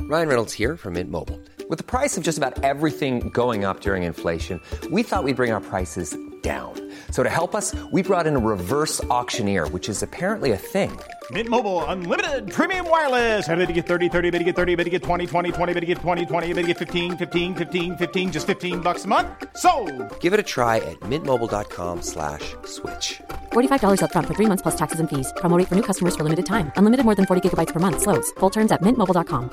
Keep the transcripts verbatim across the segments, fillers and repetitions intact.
Ryan Reynolds here from Mint Mobile. With the price of just about everything going up during inflation, we thought we'd bring our prices down. So to help us, we brought in a reverse auctioneer, which is apparently a thing. Mint Mobile Unlimited Premium Wireless. How to get thirty, thirty, how to get thirty, how to get twenty, twenty, twenty, how to get twenty, twenty, how to get fifteen, fifteen, fifteen, fifteen, just fifteen bucks a month? Sold! Give it a try at mintmobile.com slash switch. forty-five dollars up front for three months plus taxes and fees. Promo rate for new customers for limited time. Unlimited more than forty gigabytes per month. Slows full terms at mint mobile dot com.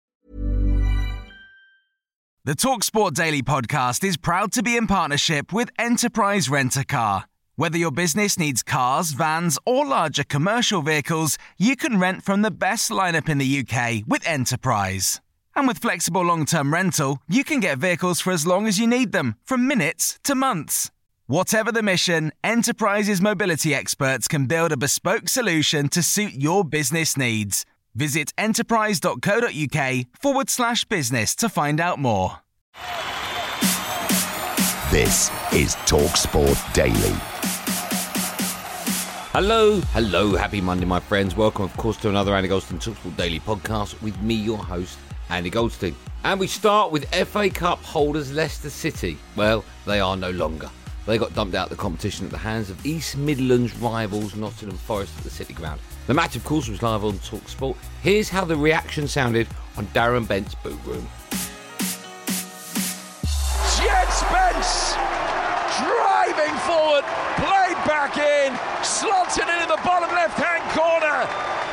The TalkSport Daily podcast is proud to be in partnership with Enterprise Rent-A-Car. Whether your business needs cars, vans, or larger commercial vehicles, you can rent from the best lineup in the U K with Enterprise. And with flexible long-term rental, you can get vehicles for as long as you need them, from minutes to months. Whatever the mission, Enterprise's mobility experts can build a bespoke solution to suit your business needs. Visit enterprise.co.uk forward slash business to find out more. This is TalkSport Daily. Hello, hello, happy Monday, my friends. Welcome, of course, to another Andy Goldstein TalkSport Daily podcast with me, your host, Andy Goldstein. And we start with F A Cup holders Leicester City. Well, they are no longer. They got dumped out of the competition at the hands of East Midlands rivals Nottingham Forest at the City Ground. The match, of course, was live on TalkSport. Here's how the reaction sounded on Darren Bent's boot room. Jed Spence driving forward, played back in, slotted into the bottom left-hand corner.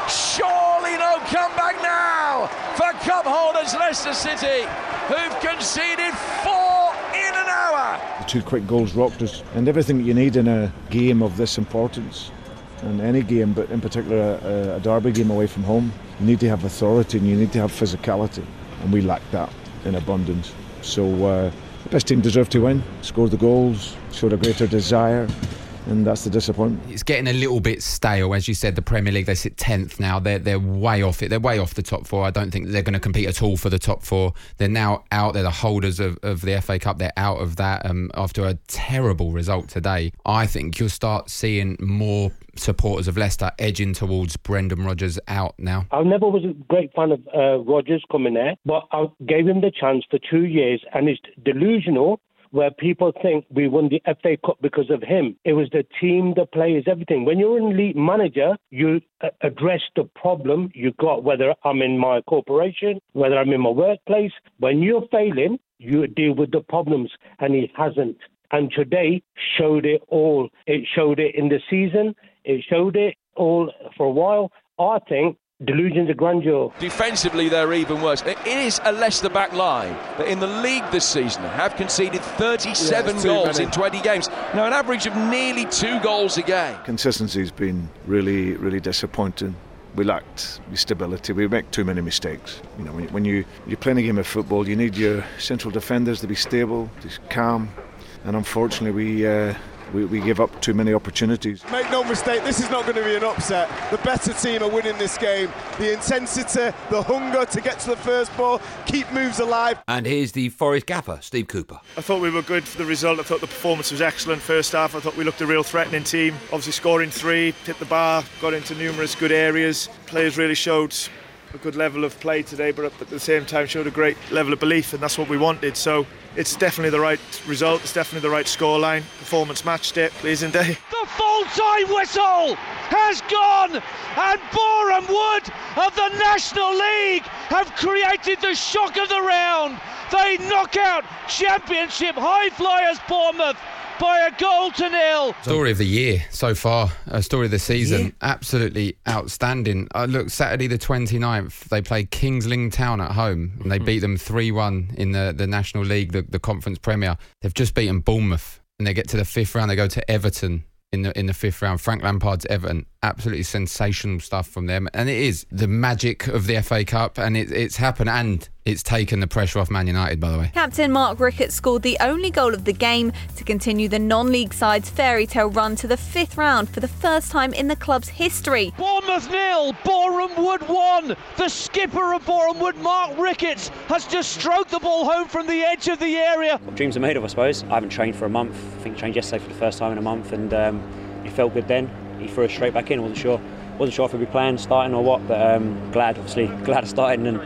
Surely no comeback now for cup holders Leicester City, who've conceded four in an hour. The two quick goals rocked us, and everything that you need in a game of this importance. And any game, but in particular a, a derby game away from home, you need to have authority and you need to have physicality, and we lacked that in abundance. So uh, the best team deserved to win, scored the goals, showed a greater desire, and that's the disappointment. It's getting a little bit stale, as you said. The Premier League, they sit tenth now. They're they're way off it. They're way off the top four. I don't think they're going to compete at all for the top four. They're now out. They're the holders of, of the F A Cup. They're out of that um, after a terrible result today. I think you'll start seeing more supporters of Leicester edging towards Brendan Rodgers out now. I never was a great fan of uh, Rodgers coming there, but I gave him the chance for two years, and it's delusional where people think we won the F A Cup because of him. It was the team, the players, everything. When you're an elite manager, you uh, address the problem you got, whether I'm in my corporation, whether I'm in my workplace. When you're failing, you deal with the problems, and he hasn't. And today showed it all. It showed it in the season. It showed it all for a while. I think delusions of grandeur. Defensively, they're even worse. It is a Leicester back line that in the league this season have conceded thirty-seven yeah, goals many. in twenty games. Now, an average of nearly two goals a game. Consistency's been really, really disappointing. We lacked stability. We make too many mistakes. You know, when, when you, you're playing a game of football, you need your central defenders to be stable, to be calm. And unfortunately, we... Uh, We, we give up too many opportunities. Make no mistake, this is not going to be an upset. The better team are winning this game. The intensity, the hunger to get to the first ball, keep moves alive. And here's the Forest gaffer, Steve Cooper. I thought we were good for the result. I thought the performance was excellent first half. I thought we looked a real threatening team. Obviously scoring three, hit the bar, got into numerous good areas. Players really showed a good level of play today, but at the same time showed a great level of belief, and that's what we wanted. So it's definitely the right result, it's definitely the right scoreline. Performance matched it, pleasing day. The full-time whistle has gone, and Boreham Wood of the National League have created the shock of the round. They knock out Championship high flyers Bournemouth by a goal to nil. Story of the year so far, a story of the season, yeah. Absolutely outstanding. Uh, look, Saturday the twenty-ninth, they played Kings Lynn Town at home, and they mm-hmm. beat them three one in the, the National League, the, the Conference Premier. They've just beaten Bournemouth, and they get to the fifth round, they go to Everton in the in the fifth round. Frank Lampard's Everton. Absolutely sensational stuff from them. And it is the magic of the F A Cup, and it, it's happened, and it's taken the pressure off Man United, by the way. Captain Mark Ricketts scored the only goal of the game to continue the non-league side's fairy tale run to the fifth round for the first time in the club's history. Bournemouth nil, Boreham Wood one. The skipper of Boreham Wood, Mark Ricketts, has just stroked the ball home from the edge of the area. What dreams are made of, I suppose. I haven't trained for a month. I think I trained yesterday for the first time in a month, and um, it felt good then. He threw us straight back in. I wasn't sure, wasn't sure if he'd be playing, starting or what, but um, glad, obviously, glad of starting and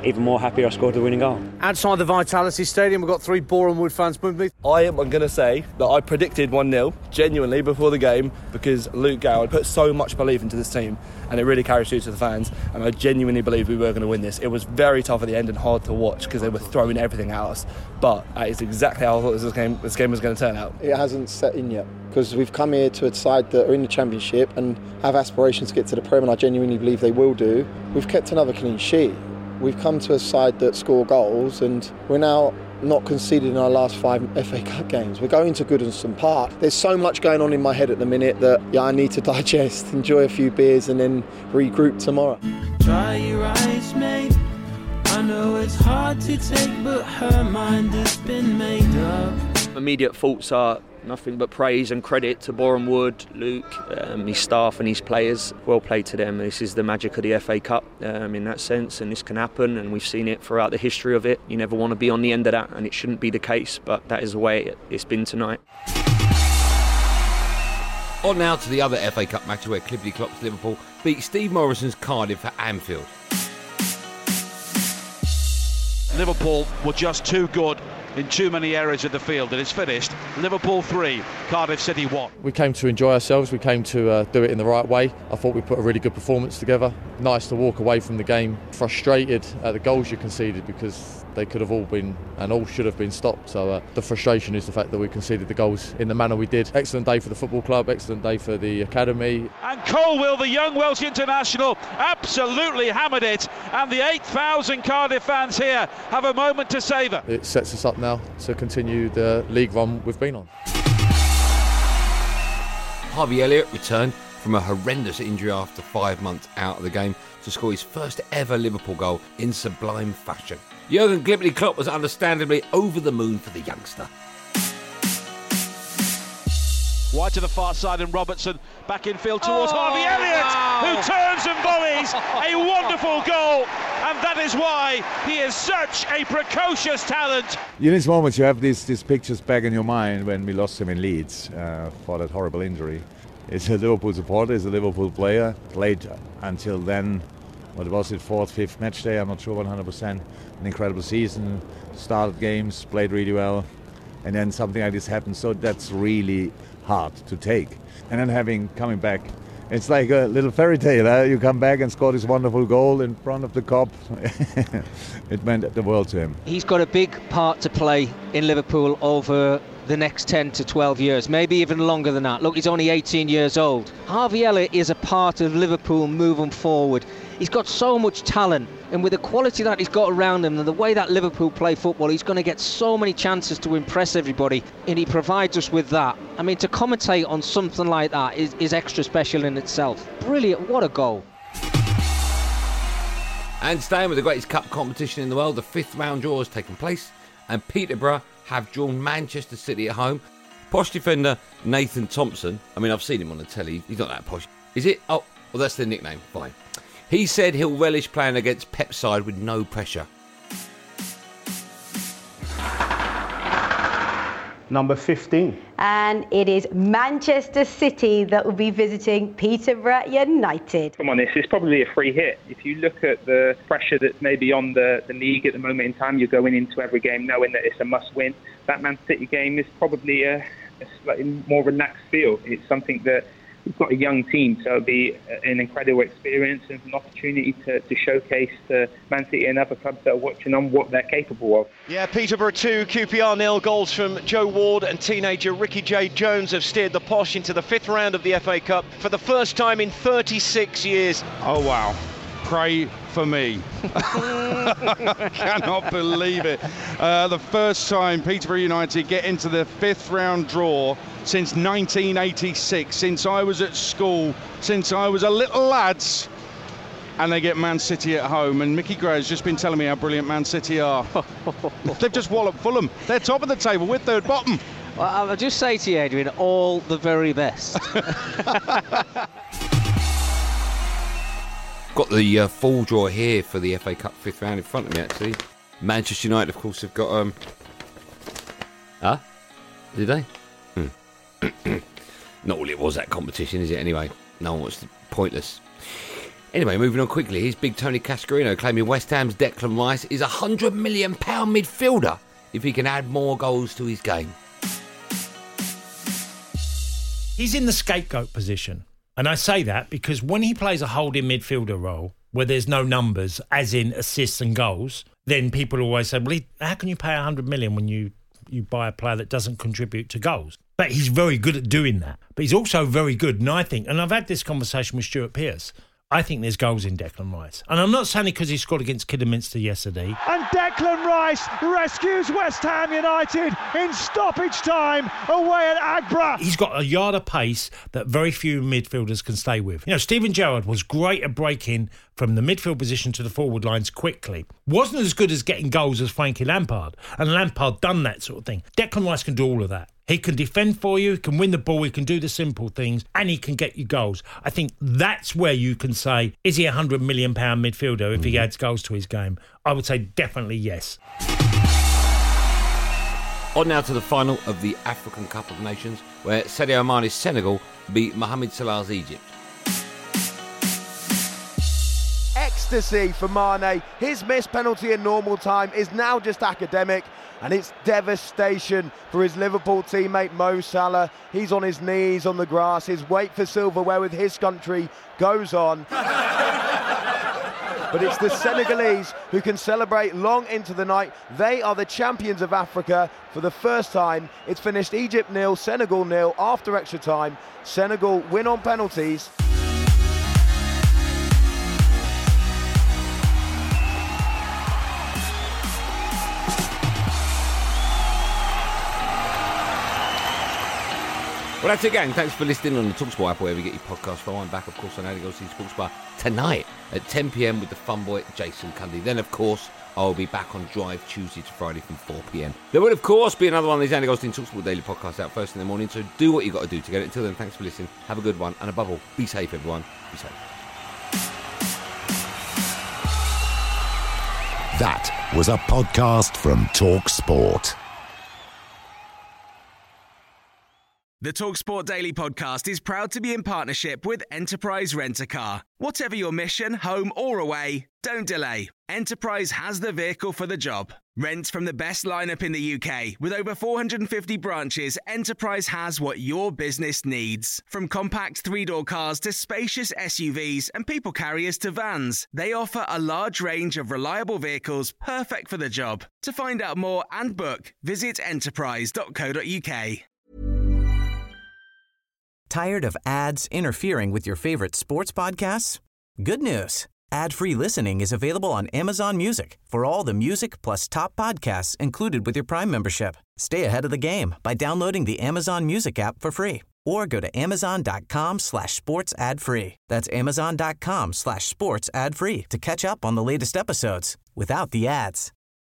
even more happy I scored the winning goal. Outside the Vitality Stadium, we've got three Boreham Wood fans with me. I am going to say that I predicted one nil, genuinely, before the game, because Luke Goward put so much belief into this team, and it really carried through to the fans, and I genuinely believed we were going to win this. It was very tough at the end and hard to watch because they were throwing everything at us, but that is exactly how I thought this game, this game was going to turn out. It hasn't set in yet, because we've come here to a side that are in the Championship and have aspirations to get to the Prem, and I genuinely believe they will do. We've kept another clean sheet. We've come to a side that score goals, and we're now not conceded in our last five F A Cup games. We're going to Goodison Park. There's so much going on in my head at the minute that yeah, I need to digest, enjoy a few beers, and then regroup tomorrow. Try your eyes, mate. I know it's hard to take, but her mind has been made up. Immediate thoughts are nothing but praise and credit to Boreham Wood, Luke, um, his staff and his players. Well played to them. This is the magic of the F A Cup um, in that sense, and this can happen, and we've seen it throughout the history of it. You never want to be on the end of that, and it shouldn't be the case, but that is the way it's been tonight. On now to the other F A Cup match where Clippity Clops Liverpool beat Steve Morrison's Cardiff at Anfield. Liverpool were just too good in too many areas of the field, and it's finished. Liverpool three, Cardiff City one. We came to enjoy ourselves, we came to uh, do it in the right way. I thought we put a really good performance together. Nice to walk away from the game frustrated at the goals you conceded, because they could have all been and all should have been stopped. So uh, the frustration is the fact that we conceded the goals in the manner we did. Excellent day for the football club, excellent day for the academy. And Colwill, the young Welsh international, absolutely hammered it, and the eight thousand Cardiff fans here have a moment to savour. It sets us up now to continue the league run we've been on. Harvey Elliott returned from a horrendous injury after five months out of the game to score his first ever Liverpool goal in sublime fashion. Jurgen Klippity Klopp was understandably over the moon for the youngster. Wide to the far side, and Robertson back in field towards oh, Harvey Elliott, wow. who turns and volleys a wonderful goal, and that is why he is such a precocious talent. In these moments you have these, these pictures back in your mind when we lost him in Leeds uh, for that horrible injury. He's a Liverpool supporter, he's a Liverpool player, played until then, what was it, fourth, fifth match day, I'm not sure one hundred percent. An incredible season, started games, played really well, and then something like this happened, so that's really hard to take. And then having coming back, it's like a little fairy tale. Eh? You come back and score this wonderful goal in front of the Kop. It meant the world to him. He's got a big part to play in Liverpool over the next ten to twelve years, maybe even longer than that. Look, he's only eighteen years old. Harvey Elliott is a part of Liverpool moving forward. He's got so much talent, and with the quality that he's got around him and the way that Liverpool play football, he's going to get so many chances to impress everybody, and he provides us with that. I mean, to commentate on something like that is, is extra special in itself. Brilliant, what a goal. And staying with the greatest cup competition in the world, the fifth round draw has taken place, and Peterborough have drawn Manchester City at home. Posh defender Nathan Thompson, I mean, I've seen him on the telly, he's not that posh. Is it? Oh, well, that's the nickname, fine. He said he'll relish playing against Pep's side with no pressure. Number fifteen. And it is Manchester City that will be visiting Peterborough United. Come on, this is probably a free hit. If you look at the pressure that's maybe on the, the league at the moment in time, you're going into every game knowing that it's a must-win. That Man City game is probably a, a slightly more relaxed feel. It's something that we've got a young team, so it'll be an incredible experience and an opportunity to, to showcase to Man City and other clubs that are watching on what they're capable of. Yeah, Peterborough two, Q P R nil. Goals from Joe Ward and teenager Ricky J. Jones have steered the Posh into the fifth round of the F A Cup for the first time in thirty-six years. Oh, wow. Pray for me. I cannot believe it. Uh, the first time Peterborough United get into the fifth round draw since nineteen eighty-six, since I was at school, since I was a little lads, and they get Man City at home. And Mickey Gray has just been telling me how brilliant Man City are. They've just walloped Fulham. They're top of the table, we're third bottom. Well, I'll just say to you, Adrian, all the very best. Got the uh, full draw here for the F A Cup fifth round in front of me, actually. Manchester United, of course, have got... um. Huh? Did they? Hmm. Not all it was, that competition, is it, anyway? No one wants to... Pointless. Anyway, moving on quickly, here's big Tony Cascarino claiming West Ham's Declan Rice is a one hundred million pound midfielder if he can add more goals to his game. He's in the scapegoat position. And I say that because when he plays a holding midfielder role where there's no numbers, as in assists and goals, then people always say, well, he, how can you pay one hundred million when you, you buy a player that doesn't contribute to goals? But he's very good at doing that. But he's also very good, and I think, and I've had this conversation with Stuart Pearce, I think there's goals in Declan Rice. And I'm not saying it because he scored against Kidderminster yesterday. And Declan Rice rescues West Ham United in stoppage time away at Agbra. He's got a yard of pace that very few midfielders can stay with. You know, Steven Gerrard was great at breaking from the midfield position to the forward lines quickly. Wasn't as good as getting goals as Frankie Lampard. And Lampard done that sort of thing. Declan Rice can do all of that. He can defend for you, he can win the ball, he can do the simple things, and he can get you goals. I think that's where you can say, is he a one hundred million pound midfielder if mm-hmm. he adds goals to his game? I would say definitely yes. On now to the final of the African Cup of Nations, where Sadio Mane's Senegal beat Mohamed Salah's Egypt. Ecstasy for Mane. His missed penalty in normal time is now just academic, and it's devastation for his Liverpool teammate Mo Salah. He's on his knees on the grass. His wait for silverware with his country goes on. But it's the Senegalese who can celebrate long into the night. They are the champions of Africa for the first time. It's finished Egypt nil, Senegal nil after extra time. Senegal win on penalties. Well, that's it, gang. Thanks for listening on the TalkSport app, wherever you get your podcast from. I'm back, of course, on How to Go See Sports Bar tonight at ten p.m. with the fun boy Jason Cundy. Then, of course, I'll be back on Drive Tuesday to Friday from four p.m. There will, of course, be another one of these Andy Goldstein TalkSport Daily podcasts out first in the morning, so do what you got to do to get it. Until then, thanks for listening. Have a good one, and above all, be safe, everyone. Be safe. That was a podcast from TalkSport. The TalkSport Daily podcast is proud to be in partnership with Enterprise Rent-A-Car. Whatever your mission, home or away, don't delay. Enterprise has the vehicle for the job. Rent from the best lineup in the U K. With over four hundred fifty branches, Enterprise has what your business needs. From compact three-door cars to spacious S U Vs and people carriers to vans, they offer a large range of reliable vehicles perfect for the job. To find out more and book, visit enterprise dot co dot uk. Tired of ads interfering with your favorite sports podcasts? Good news. Ad-free listening is available on Amazon Music for all the music plus top podcasts included with your Prime membership. Stay ahead of the game by downloading the Amazon Music app for free or go to amazon.com slash sports ad free. That's amazon.com slash sports ad free to catch up on the latest episodes without the ads.